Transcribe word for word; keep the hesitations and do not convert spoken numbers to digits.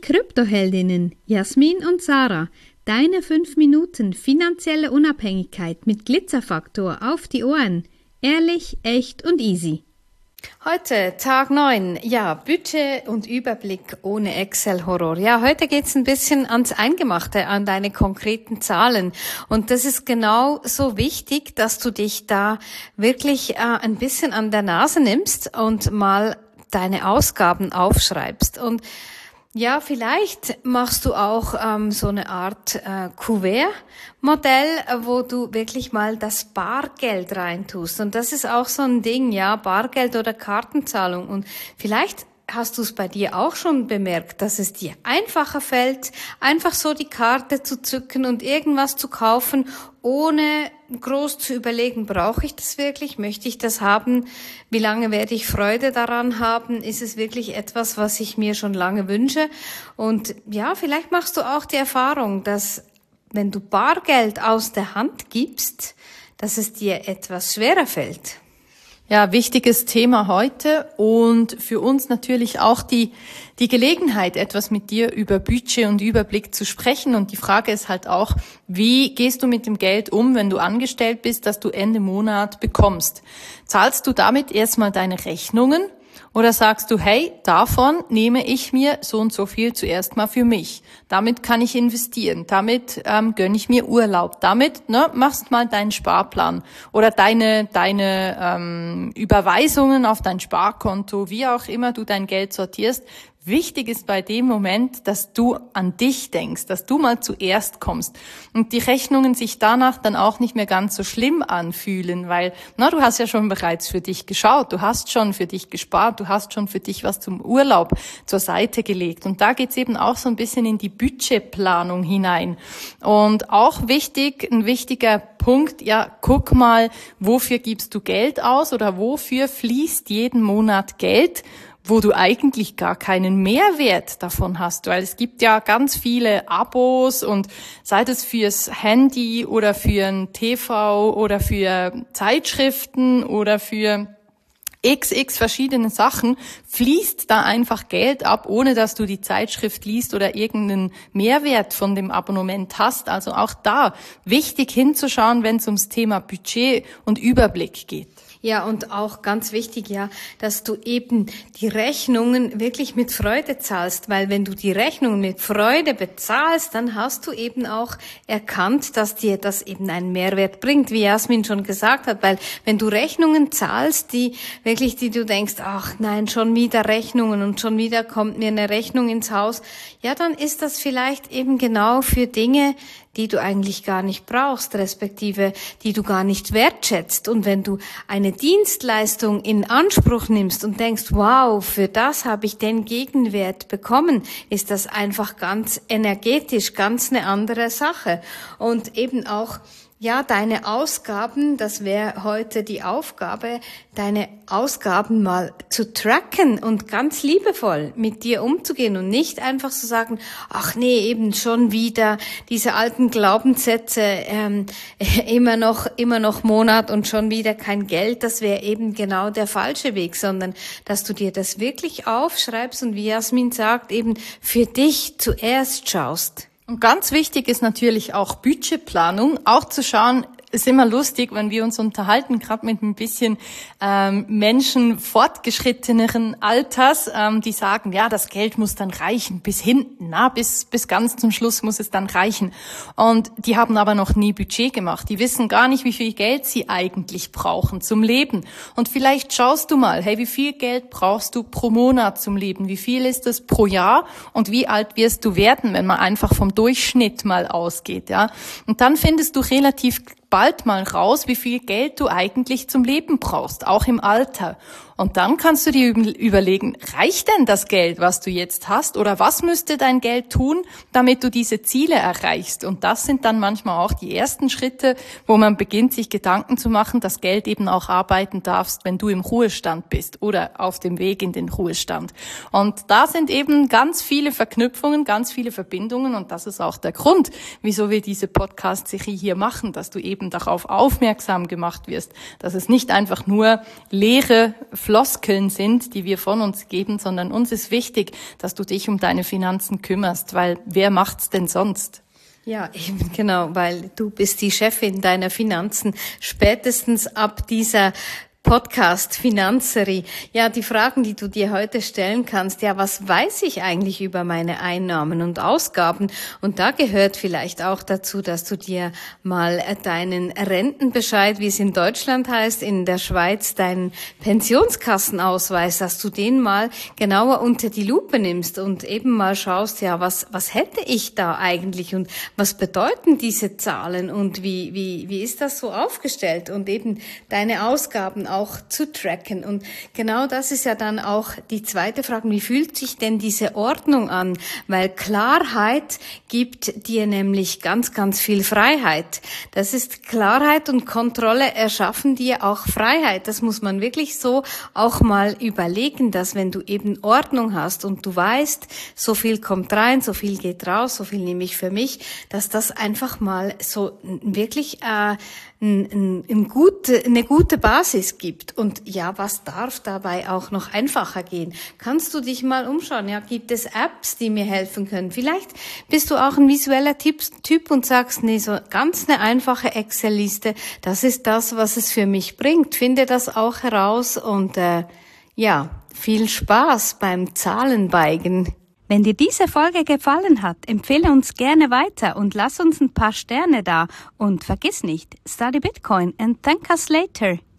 Kryptoheldinnen Jasmin und Sarah. Deine fünf Minuten finanzielle Unabhängigkeit mit Glitzerfaktor auf die Ohren. Ehrlich, echt und easy. Heute Tag neun, ja, Budget und Überblick ohne Excel-Horror. Ja, heute geht's ein bisschen ans Eingemachte, an deine konkreten Zahlen. Und das ist genau so wichtig, dass du dich da wirklich äh, ein bisschen an der Nase nimmst und mal deine Ausgaben aufschreibst. Und ja, vielleicht machst du auch ähm, so eine Art äh, Kuvert-Modell, wo du wirklich mal das Bargeld reintust. Und das ist auch so ein Ding, ja, Bargeld oder Kartenzahlung. Und vielleicht hast du es bei dir auch schon bemerkt, dass es dir einfacher fällt, einfach so die Karte zu zücken und irgendwas zu kaufen, ohne groß zu überlegen, brauche ich das wirklich, möchte ich das haben, wie lange werde ich Freude daran haben, ist es wirklich etwas, was ich mir schon lange wünsche. Und ja, vielleicht machst du auch die Erfahrung, dass wenn du Bargeld aus der Hand gibst, dass es dir etwas schwerer fällt. Ja, wichtiges Thema heute und für uns natürlich auch die die Gelegenheit, etwas mit dir über Budget und Überblick zu sprechen. Und die Frage ist halt auch, wie gehst du mit dem Geld um, wenn du angestellt bist, das du Ende Monat bekommst? Zahlst du damit erstmal deine Rechnungen? Oder sagst du, hey, davon nehme ich mir so und so viel zuerst mal für mich. Damit kann ich investieren, damit ähm, gönne ich mir Urlaub, damit ne, machst mal deinen Sparplan oder deine deine ähm, Überweisungen auf dein Sparkonto, wie auch immer du dein Geld sortierst. Wichtig ist bei dem Moment, dass du an dich denkst, dass du mal zuerst kommst und die Rechnungen sich danach dann auch nicht mehr ganz so schlimm anfühlen, weil na, du hast ja schon bereits für dich geschaut, du hast schon für dich gespart, du hast schon für dich was zum Urlaub zur Seite gelegt und da geht's eben auch so ein bisschen in die Budgetplanung hinein. Und auch wichtig, ein wichtiger Punkt, ja, guck mal, wofür gibst du Geld aus oder wofür fließt jeden Monat Geld, wo du eigentlich gar keinen Mehrwert davon hast, weil es gibt ja ganz viele Abos und sei das fürs Handy oder für ein T V oder für Zeitschriften oder für x x verschiedene Sachen, fließt da einfach Geld ab, ohne dass du die Zeitschrift liest oder irgendeinen Mehrwert von dem Abonnement hast. Also auch da wichtig hinzuschauen, wenn es ums Thema Budget und Überblick geht. Ja, und auch ganz wichtig, ja, dass du eben die Rechnungen wirklich mit Freude zahlst, weil wenn du die Rechnungen mit Freude bezahlst, dann hast du eben auch erkannt, dass dir das eben einen Mehrwert bringt, wie Jasmin schon gesagt hat, weil wenn du Rechnungen zahlst, die wirklich, die du denkst, ach nein, schon wieder Rechnungen und schon wieder kommt mir eine Rechnung ins Haus, ja, dann ist das vielleicht eben genau für Dinge, die du eigentlich gar nicht brauchst, respektive die du gar nicht wertschätzt. Und wenn du eine Dienstleistung in Anspruch nimmst und denkst, wow, für das habe ich den Gegenwert bekommen, ist das einfach ganz energetisch, ganz eine andere Sache. Und eben auch, ja, deine Ausgaben, das wäre heute die Aufgabe, deine Ausgaben mal zu tracken und ganz liebevoll mit dir umzugehen und nicht einfach zu sagen, ach nee, eben schon wieder diese alten Glaubenssätze, ähm, immer noch, immer noch Monat und schon wieder kein Geld, das wäre eben genau der falsche Weg, sondern dass du dir das wirklich aufschreibst und wie Jasmin sagt, eben für dich zuerst schaust. Und ganz wichtig ist natürlich auch Budgetplanung, auch zu schauen, ist immer lustig, wenn wir uns unterhalten, gerade mit ein bisschen ähm, Menschen fortgeschritteneren Alters, ähm, die sagen, ja, das Geld muss dann reichen bis hinten, na, bis bis ganz zum Schluss muss es dann reichen. Und die haben aber noch nie Budget gemacht. Die wissen gar nicht, wie viel Geld sie eigentlich brauchen zum Leben. Und vielleicht schaust du mal, hey, wie viel Geld brauchst du pro Monat zum Leben? Wie viel ist das pro Jahr? Und wie alt wirst du werden, wenn man einfach vom Durchschnitt mal ausgeht, ja? Und dann findest du relativ bald mal raus, wie viel Geld du eigentlich zum Leben brauchst, auch im Alter. Und dann kannst du dir überlegen, reicht denn das Geld, was du jetzt hast? Oder was müsste dein Geld tun, damit du diese Ziele erreichst? Und das sind dann manchmal auch die ersten Schritte, wo man beginnt, sich Gedanken zu machen, dass Geld eben auch arbeiten darfst, wenn du im Ruhestand bist oder auf dem Weg in den Ruhestand. Und da sind eben ganz viele Verknüpfungen, ganz viele Verbindungen. Und das ist auch der Grund, wieso wir diese Podcast-Serie hier machen, dass du eben darauf aufmerksam gemacht wirst, dass es nicht einfach nur leere, Floskeln sind, die wir von uns geben, sondern uns ist wichtig, dass du dich um deine Finanzen kümmerst, weil wer macht's denn sonst? Ja, eben genau, weil du bist die Chefin deiner Finanzen, spätestens ab dieser Podcast Finanzerie. Ja, die Fragen, die du dir heute stellen kannst, ja, was weiß ich eigentlich über meine Einnahmen und Ausgaben? Und da gehört vielleicht auch dazu, dass du dir mal deinen Rentenbescheid, wie es in Deutschland heißt, in der Schweiz deinen Pensionskassenausweis, dass du den mal genauer unter die Lupe nimmst und eben mal schaust, ja, was, was hätte ich da eigentlich und was bedeuten diese Zahlen und wie, wie, wie ist das so aufgestellt und eben deine Ausgaben auch zu tracken. Und genau das ist ja dann auch die zweite Frage, wie fühlt sich denn diese Ordnung an? Weil Klarheit gibt dir nämlich ganz, ganz viel Freiheit. Das ist Klarheit und Kontrolle erschaffen dir auch Freiheit. Das muss man wirklich so auch mal überlegen, dass wenn du eben Ordnung hast und du weißt, so viel kommt rein, so viel geht raus, so viel nehme ich für mich, dass das einfach mal so wirklich äh, ein, ein gute, eine gute Basis gibt. Und ja, was darf dabei auch noch einfacher gehen? Kannst du dich mal umschauen? Ja, gibt es Apps, die mir helfen können? Vielleicht bist du auch ein visueller Typ und sagst, nee, so ganz eine einfache Excel-Liste, das ist das, was es für mich bringt. Finde das auch heraus und äh, ja, viel Spaß beim Zahlenbeigen. Wenn dir diese Folge gefallen hat, empfehle uns gerne weiter und lass uns ein paar Sterne da. Und vergiss nicht, study Bitcoin and thank us later.